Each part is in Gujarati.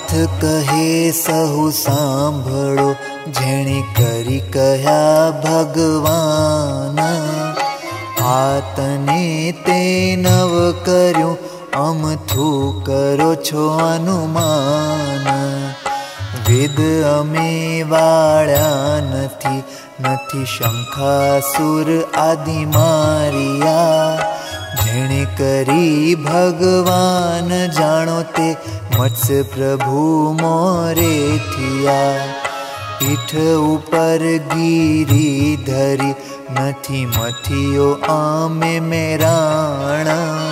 नाथ कहे सहु सांभळो, जेणे करी कह्या भगवान। आतने ते नव कर्यो, अमथू करो छो अनुमान। वेद अमे वाळ्या नथी, नथी शंखासुर आदि मारिया। जेणे करी भगवान जाणो ते, मत्स्य प्रभु मोरे थिया। पीठ उपर गिरी धरी, नथी मथियो आमे मेराण।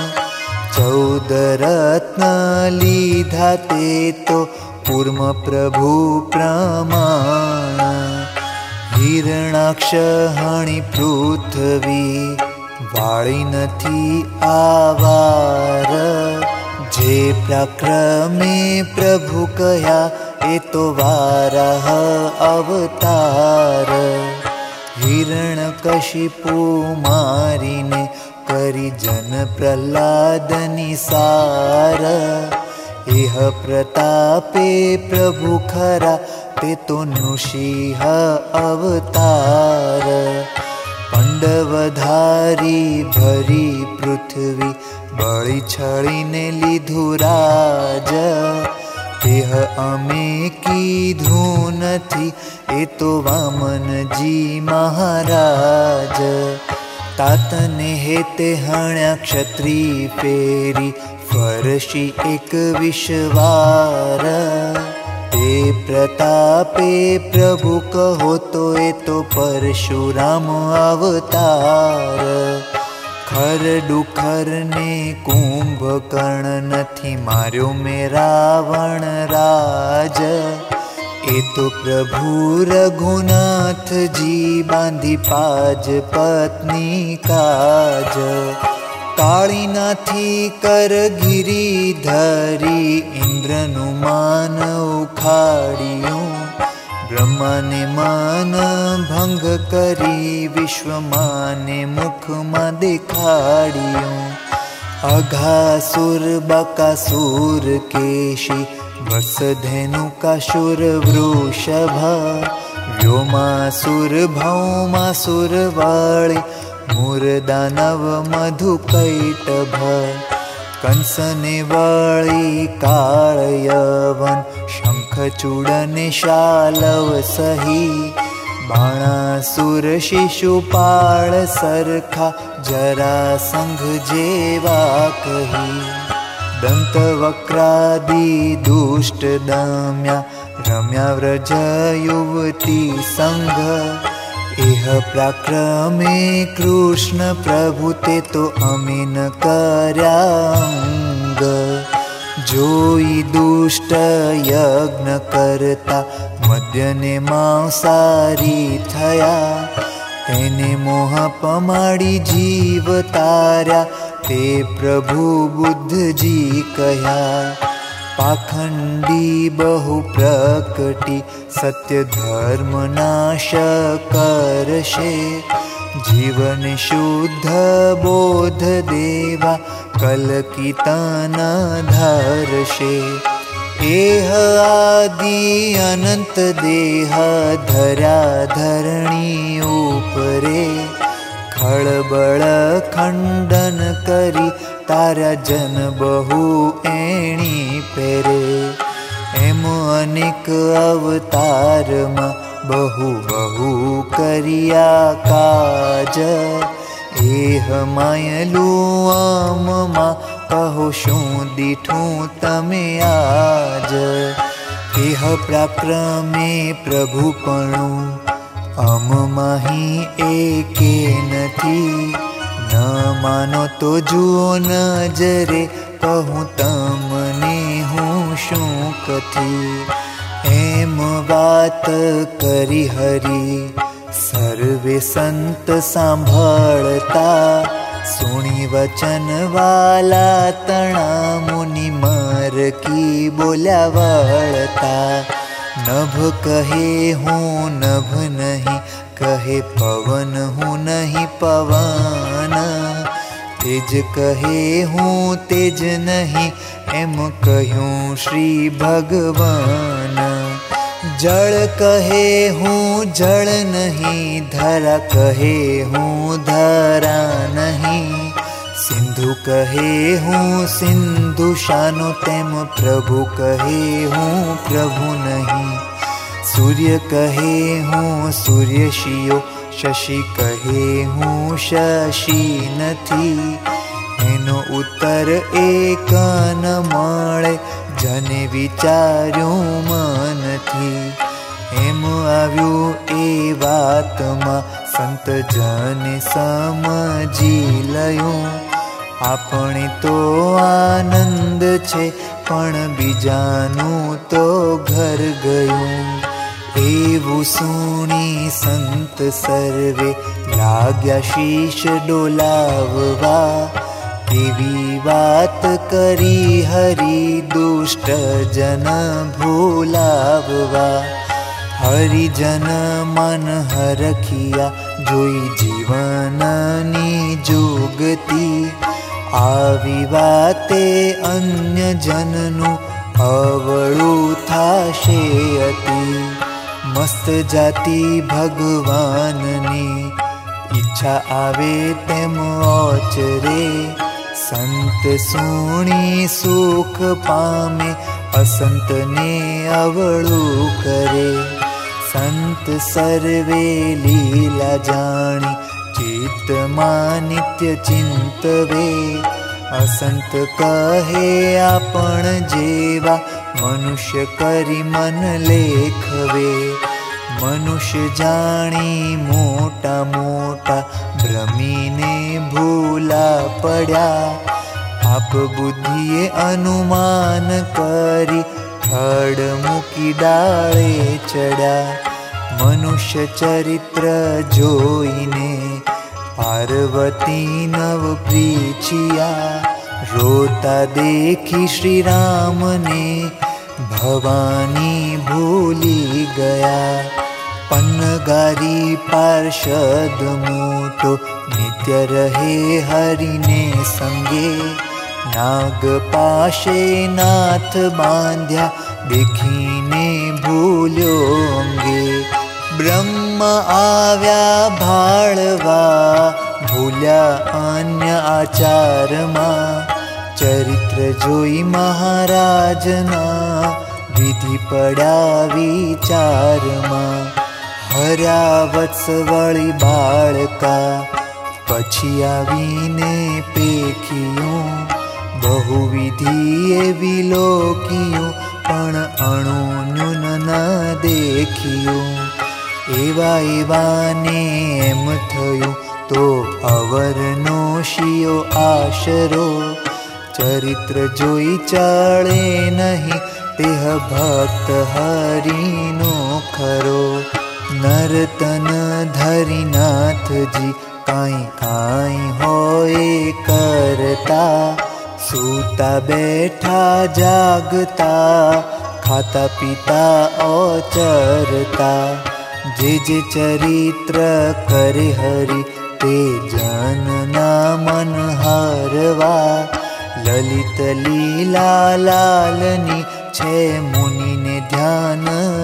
14 रत्न लीधा ते तो, कूर्म प्रभु प्रमाण। हिरणाक्ष हणि पृथ्वी, वाळी नथी आवार। जे पराक्रमे प्रभु कह्या, ए तो वाराह अवतार। हिरण्यकशिपु मारीने, करी जन प्रह्लाद निसार। एह प्रतापे प्रभु खरा, ते तो नृसिंह अवतार। पंडवधारी भरी पृथ्वी, बळी छळीने लीधु राज। तेह अमे कीधु नथी, ए तो वामनजी महाराज। तातने हेते हण्या क्षत्री फेरी, फरशी 21 वार। ते प्रतापे प्रभु कहो तो, ए तो परशुराम अवतार। खरडुखर ने कुंभकर्ण, नथी मार्यो में रावण राज। ए तो प्रभु रघुनाथ जी, बांधी पाज पत्नी काज। काली नाथी कर गिरी धरी, इंद्रनु मान उखाड़ियों। ब्रह्मा ने मान भंग करी, विश्वमाने मुख में दिखाड़ियों। अघासुर बकासुर केशी, वसधेनुकासुर वृषभ। व्योमासुर भौमासुर वाळी, मूर्दानव मधुकैटभ। कंसने वाळी काळयवन, शंखचूडने शालव सही। बाणासुर शिशुपाळ सरखा, जरासंघ जेवा कही। दंतवक्रादि दुष्ट दम्या, रम्या व्रज युवती संघ। एह पराक्रमे कृष्ण प्रभु, ते तो अमे न कर्यांग। जोई दुष्ट यज्ञ करता, मद्यने मांसारी थया। तेने मोह पमाड़ी जीव तार्या, ते प्रभु बुद्ध जी कह्या। पाखंडी बहु प्रकटी, सत्य धर्म नाश करशे। जीवन शुद्ध बोध देवा, कलकीतन धरशे। एह आदि अनंत देह, धरा धरणी उपरे। खळबळ खंडन करी, तारा जन बहु एणी पेरे। एम अनेक अवतार मा, बहु बहु करिया काज। एह मायलू आम मा, कहो शू दीठू तमे आज। एह पराक्रमे प्रभुपणु, अम माही एके नथी। न मानो तो जुओ नजरे, कहूँ तमने हूँ शू कथी। एम बात करी हरी, सर्वे संत सांभळता। सुनी वचन वाला तणा, मुनि मर की बोल्या वळता। नभ कहे हूँ नभ नहीं, कहे पवन हूँ नहीं पवन। તેજ કહે હું તેજ નહીં, એમ કહ્યું શ્રી ભગવાન. જળ કહે હું જળ નહીં, ધરા કહે હું ધરા નહીં. સિંધુ કહે હું સિંધુ શાનો તેમ, પ્રભુ કહે હું પ્રભુ નહીં. સૂર્ય કહે હું સૂર્ય શિયો, શશી કહે હું શશી નથી. એનો ઉત્તર એક ન મળે, જને વિચાર્યું મનથી. એમ આવ્યું એ વાતમાં સંત જને સમજી લયું. આપણે તો આનંદ છે, પણ બીજાનું તો ઘર ગયું. એવું સુણી સંત સર્વે લાગ્યા શીશ ડોલાવવા. એવી વાત કરી હરિ દુષ્ટ જન ભૂલાવવા. હરિજન મન હરખિયા, જોઈ જીવનની જોગતી. આવી વાતે અન્ય જનનું અવળું થાશે અતિ. મસ્ત જાતિ ભગવાનની, ઈચ્છા આવે તેમ ઓચરે. સંત સુણી સુખ પામે, અસંતને અવળું કરે. સંત સર્વે લીલા જાણી, ચિત્તમાં નિત્ય ચિંતવે. અસંત કહે આપણ જેવા, મનુષ્ય કરી મન લેખવે. મનુષ્ય જાણી મોટા મોટા, ભ્રમીને ભૂલા પડ્યા. આપ બુદ્ધિએ અનુમાન કરી, ખડ મૂકી ડાળે ચડ્યા. મનુષ્ય ચરિત્ર જોઈને, પાર્વતી નવ પ્રીછિયા. રોતા દેખી શ્રી રામને, ભવાની ભૂલી ગયા. પન્નગારી પાર્ષદ મોટો, નિત્ય રહે હરિને સંગે. નાગ પાસે નાથ બાંધ્યા, દેખીને ભૂલ્યો અંગે. બ્રહ્મ આવ્યા ભાળવા, ભૂલ્યા અન્ય આચારમાં. ચરિત્ર જોઈ મહારાજના, વિધિ પડ્યા વિચારમાં. હર્યા વત્સ વળી બાળકા, પછી આવીને પેખિયું. બહુવિધિ એવી લોકિયું, પણ અણુન્યુન ન દેખ્યું. એવા એવાને એમ થયું, તો અવરનો શિયો આશરો. ચરિત્ર જોઈ ચળે નહીં, તેહ ભક્ત હરિનો ખરો. નરતન ધરી નાથજી, કાંઈ કાંઈ હોય કરતા. સૂતા બેઠા જાગતા, ખાતા પીતા ઓચરતા. જે જે ચરિત્ર કરે હરિ, તે જનના મન હરવા. લલિત લીલા લાલની, છે મુનિને ધ્યાન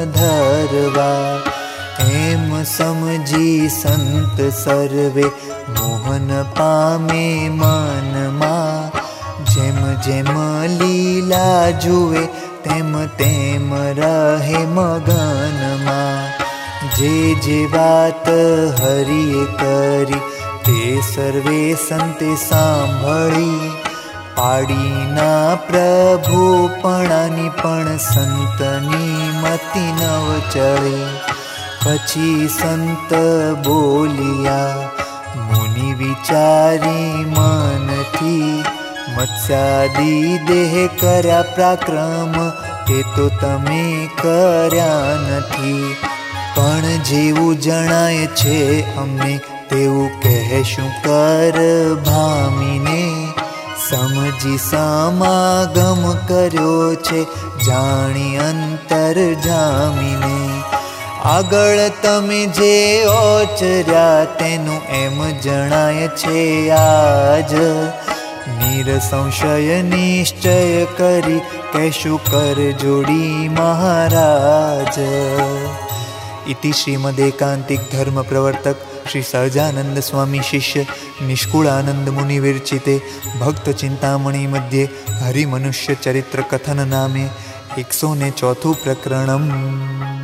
ધરવા. એમ સમજી સંત સર્વે, મોહન પામે મનમાં. જેમ જેમ લીલા જુએ, તેમ તેમ રહે મગનમાં. જે જે વાત હરિએ કરી, તે સર્વે સંતે સાંભળી. પાડીના પ્રભુપણાની, પણ સંતની મતિ નવ ચડી. પછી સંત બોલિયા, મુનિ વિચારી મનથી. મત્સ્યાદી દેહ કર્યા પરાક્રમ, તે તો તમે કર્યા નથી. પણ જેવું જણાય છે અમને, તેવું કહેશું કર ભામીને. સમજી સમાગમ કર્યો છે, જાણી અંતર જામીને. આગળ તમે જે ઓચર્યા તેનું એમ જણાય છે આજ. નિરસંશય નિશ્ચય કરી કહેશું કર જોડી મહારાજ. ઇતિ શ્રીમદેકાંતિક ધર્મ પ્રવર્તક શ્રી સહજાનંદ સ્વામી શિષ્ય નિષ્કુળાનંદ મુનિ વિરચિતે ભક્ત ચિંતામણી મધ્યે હરિમનુષ્ય ચરિત્ર કથન નામે 104 પ્રકરણમ.